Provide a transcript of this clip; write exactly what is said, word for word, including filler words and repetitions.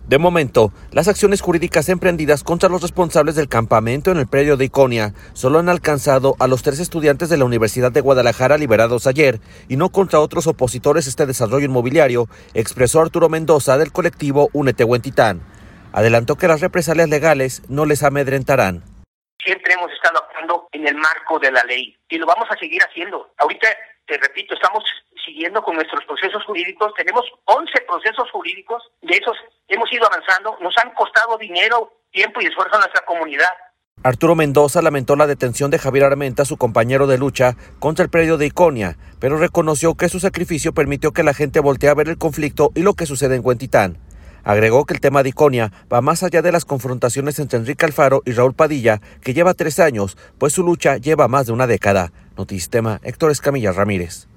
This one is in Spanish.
De momento, las acciones jurídicas emprendidas contra los responsables del campamento en el predio de Iconia solo han alcanzado a los tres estudiantes de la Universidad de Guadalajara liberados ayer y no contra otros opositores a este desarrollo inmobiliario, expresó Arturo Mendoza del colectivo Únete Huentitán. Adelantó que las represalias legales no les amedrentarán. Siempre hemos estado actuando en el marco de la ley y lo vamos a seguir haciendo. Ahorita, te repito, estamos siguiendo con nuestros procesos jurídicos. Tenemos once procesos jurídicos, de esos hemos ido avanzando, nos han costado dinero, tiempo y esfuerzo a nuestra comunidad. Arturo Mendoza lamentó la detención de Javier Armenta, su compañero de lucha, contra el predio de Iconia, pero reconoció que su sacrificio permitió que la gente voltee a ver el conflicto y lo que sucede en Huentitán. Agregó que el tema de Iconia va más allá de las confrontaciones entre Enrique Alfaro y Raúl Padilla, que lleva tres años, pues su lucha lleva más de una década. Notisistema, Héctor Escamilla Ramírez.